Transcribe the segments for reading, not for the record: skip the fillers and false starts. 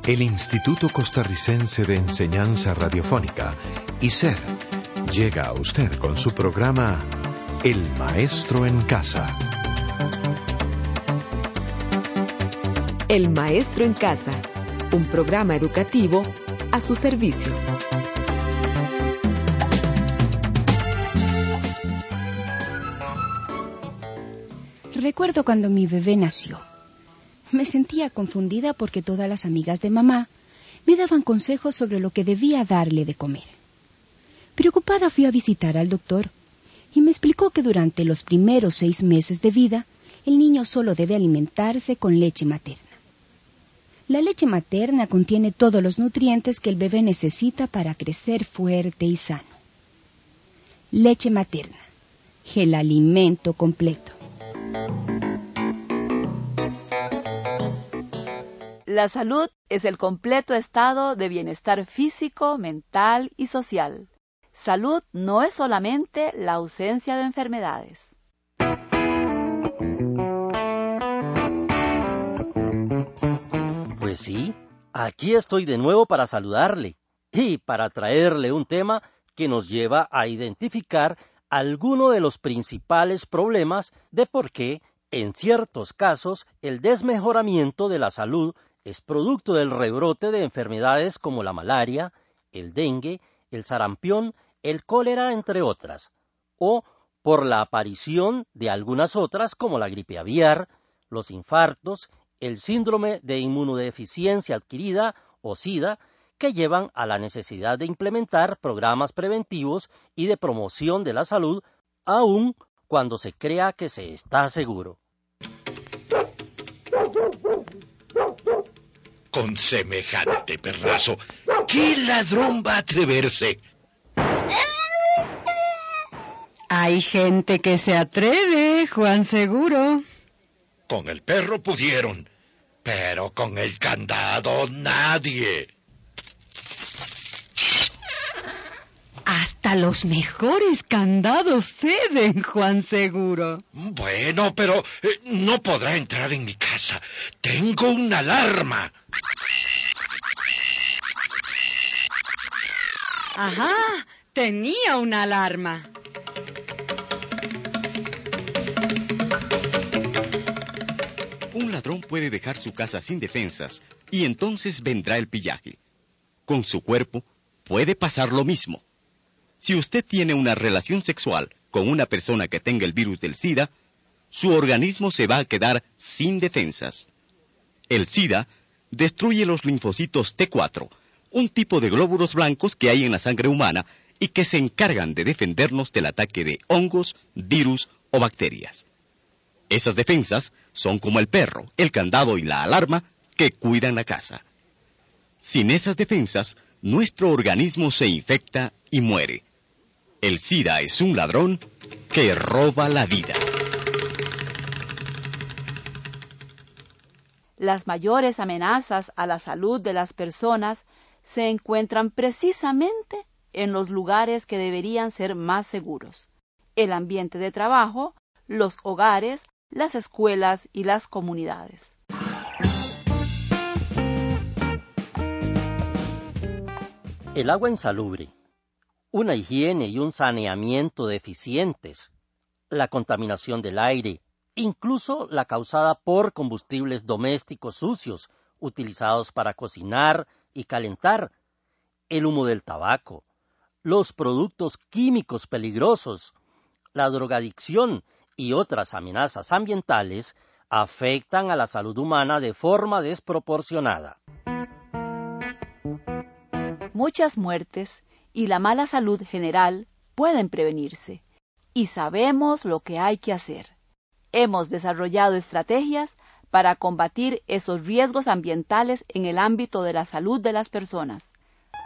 El Instituto Costarricense de Enseñanza Radiofónica, ICER, llega a usted con su programa El Maestro en Casa. El Maestro en Casa, un programa educativo a su servicio. Recuerdo cuando mi bebé nació. Me sentía confundida porque todas las amigas de mamá me daban consejos sobre lo que debía darle de comer. Preocupada fui a visitar al doctor y me explicó que durante los primeros 6 meses de vida el niño solo debe alimentarse con leche materna. La leche materna contiene todos los nutrientes que el bebé necesita para crecer fuerte y sano. Leche materna, el alimento completo. La salud es el completo estado de bienestar físico, mental y social. Salud no es solamente la ausencia de enfermedades. Pues sí, aquí estoy de nuevo para saludarle y para traerle un tema que nos lleva a identificar alguno de los principales problemas de por qué, en ciertos casos, el desmejoramiento de la salud es producto del rebrote de enfermedades como la malaria, el dengue, el sarampión, el cólera, entre otras, o por la aparición de algunas otras como la gripe aviar, los infartos, el síndrome de inmunodeficiencia adquirida o SIDA, que llevan a la necesidad de implementar programas preventivos y de promoción de la salud, aun cuando se crea que se está seguro. Con semejante perrazo, ¿qué ladrón va a atreverse? Hay gente que se atreve, Juan Seguro. Con el perro pudieron, pero con el candado nadie. Hasta los mejores candados ceden, Juan Seguro. Bueno, pero no podrá entrar en mi casa. Tengo una alarma. Ajá, tenía una alarma. Un ladrón puede dejar su casa sin defensas y entonces vendrá el pillaje. Con su cuerpo puede pasar lo mismo. Si usted tiene una relación sexual con una persona que tenga el virus del SIDA, su organismo se va a quedar sin defensas. El SIDA destruye los linfocitos T4, un tipo de glóbulos blancos que hay en la sangre humana y que se encargan de defendernos del ataque de hongos, virus o bacterias. Esas defensas son como el perro, el candado y la alarma que cuidan la casa. Sin esas defensas, nuestro organismo se infecta y muere. El SIDA es un ladrón que roba la vida. Las mayores amenazas a la salud de las personas se encuentran precisamente en los lugares que deberían ser más seguros: el ambiente de trabajo, los hogares, las escuelas y las comunidades. El agua insalubre, una higiene y un saneamiento deficientes, la contaminación del aire, incluso la causada por combustibles domésticos sucios utilizados para cocinar y calentar, el humo del tabaco, los productos químicos peligrosos, la drogadicción y otras amenazas ambientales afectan a la salud humana de forma desproporcionada. Muchas muertes y la mala salud general pueden prevenirse, y sabemos lo que hay que hacer. Hemos desarrollado estrategias para combatir esos riesgos ambientales en el ámbito de la salud de las personas.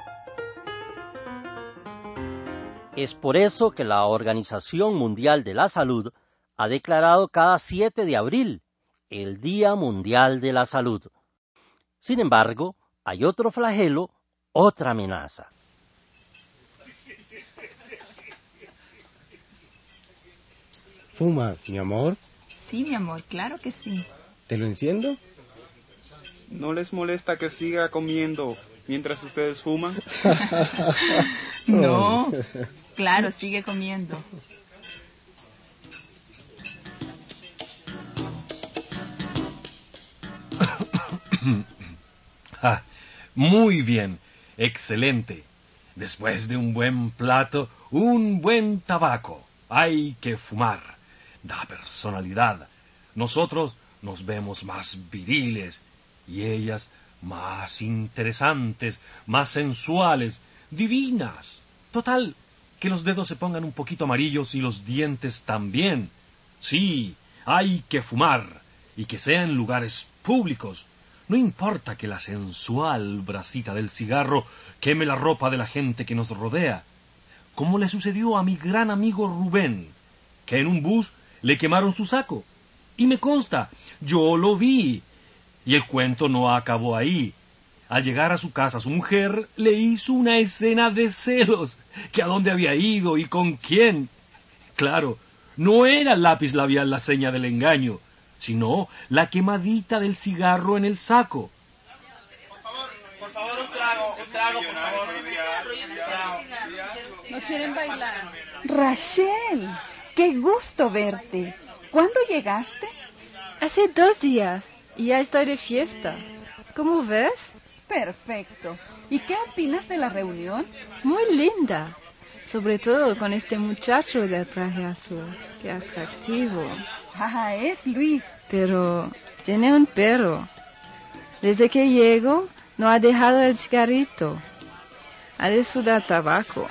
Es por eso que la Organización Mundial de la Salud ha declarado cada 7 de abril el Día Mundial de la Salud. Sin embargo, hay otro flagelo, otra amenaza. ¿Fumas, mi amor? Sí, mi amor, claro que sí. ¿Te lo enciendo? ¿No les molesta que siga comiendo mientras ustedes fuman? No, claro, sigue comiendo. Muy bien, excelente. Después de un buen plato, un buen tabaco. Hay que fumar. Da personalidad. Nosotros nos vemos más viriles y ellas más interesantes, más sensuales, divinas. Total, que los dedos se pongan un poquito amarillos y los dientes también. Sí, hay que fumar y que sea en lugares públicos. No importa que la sensual brasita del cigarro queme la ropa de la gente que nos rodea, como le sucedió a mi gran amigo Rubén, que en un bus le quemaron su saco. Y me consta, yo lo vi. Y el cuento no acabó ahí. Al llegar a su casa, su mujer le hizo una escena de celos, que a dónde había ido y con quién. Claro, no era el lápiz labial la seña del engaño, sino la quemadita del cigarro en el saco. Por favor, un trago, por favor. ¿No quieren bailar? Rachel, qué gusto verte. ¿Cuándo llegaste? Hace 2 días y ya estoy de fiesta. ¿Cómo ves? Perfecto. ¿Y qué opinas de la reunión? Muy linda. Sobre todo con este muchacho de traje azul. Qué atractivo. Ah, es Luis. Pero tiene un perro. Desde que llego, no ha dejado el cigarrito. Ha de sudar tabaco.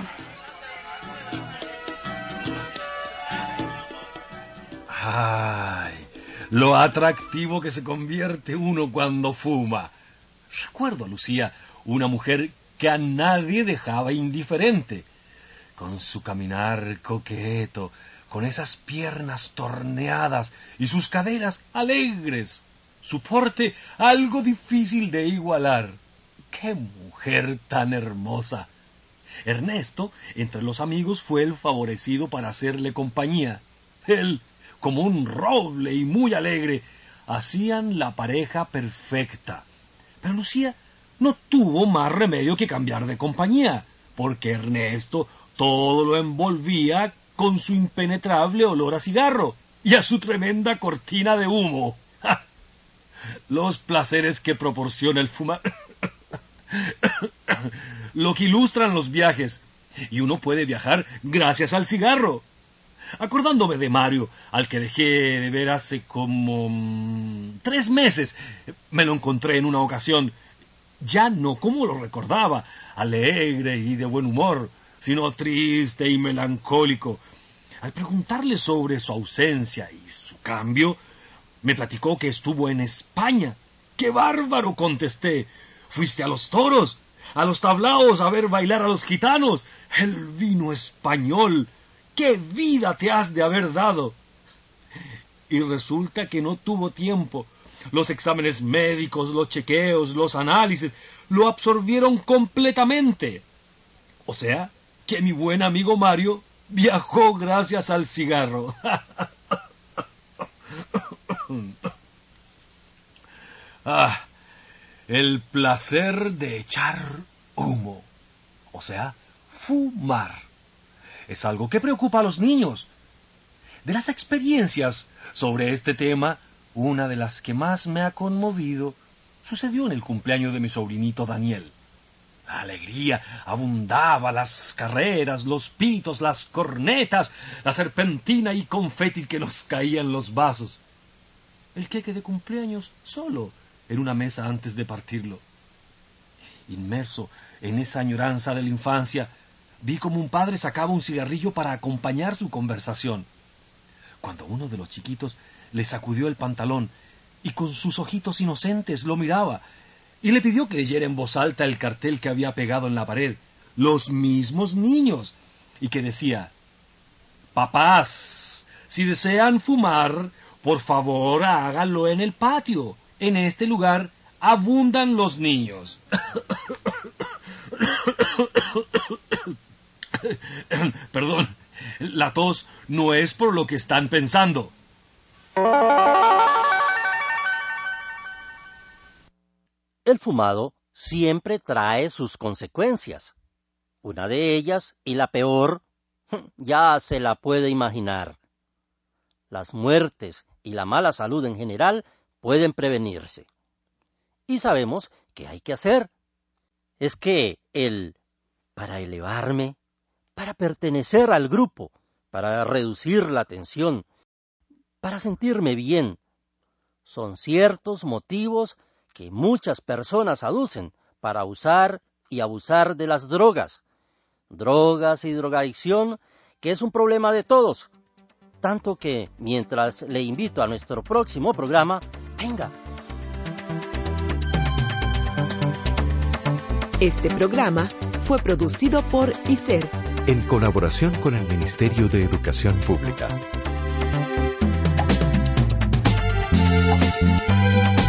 ¡Ay! Lo atractivo que se convierte uno cuando fuma. Recuerdo a Lucía, una mujer que a nadie dejaba indiferente. Con su caminar coqueto, con esas piernas torneadas y sus caderas alegres, su porte algo difícil de igualar. ¡Qué mujer tan hermosa! Ernesto, entre los amigos, fue el favorecido para hacerle compañía. Él, como un roble y muy alegre, hacían la pareja perfecta. Pero Lucía no tuvo más remedio que cambiar de compañía, porque Ernesto todo lo envolvía con su impenetrable olor a cigarro y a su tremenda cortina de humo. ¡Ja! Los placeres que proporciona el fumar. Lo que ilustran los viajes. Y uno puede viajar gracias al cigarro. Acordándome de Mario, al que dejé de ver hace como 3 meses, me lo encontré en una ocasión, ya no como lo recordaba, alegre y de buen humor, sino triste y melancólico. Al preguntarle sobre su ausencia y su cambio, me platicó que estuvo en España. ¡Qué bárbaro!, contesté. ¿Fuiste a los toros, a los tablaos, a ver bailar a los gitanos? El vino español. ¡Qué vida te has de haber dado! Y resulta que no tuvo tiempo. Los exámenes médicos, los chequeos, los análisis, lo absorbieron completamente. O sea, que mi buen amigo Mario viajó gracias al cigarro. El placer de echar humo, o sea, fumar. Es algo que preocupa a los niños. De las experiencias sobre este tema, una de las que más me ha conmovido sucedió en el cumpleaños de mi sobrinito Daniel. La alegría abundaba, las carreras, los pitos, las cornetas, la serpentina y confetis que nos caían en los vasos. El queque de cumpleaños solo en una mesa antes de partirlo. Inmerso en esa añoranza de la infancia, vi como un padre sacaba un cigarrillo para acompañar su conversación. Cuando uno de los chiquitos le sacudió el pantalón y con sus ojitos inocentes lo miraba y le pidió que leyera en voz alta el cartel que había pegado en la pared, los mismos niños, y que decía: papás, si desean fumar, por favor háganlo en el patio. En este lugar abundan los niños. Perdón, la tos no es por lo que están pensando. el fumado siempre trae sus consecuencias. Una de ellas, y la peor, ya se la puede imaginar. Las muertes y la mala salud en general pueden prevenirse. Y sabemos qué hay que hacer. Es que para elevarme, para pertenecer al grupo, para reducir la tensión, para sentirme bien, son ciertos motivos que muchas personas aducen para usar y abusar de las drogas. Drogas y drogadicción, que es un problema de todos. Tanto que, mientras le invito a nuestro próximo programa, venga. Este programa fue producido por ICER, en colaboración con el Ministerio de Educación Pública.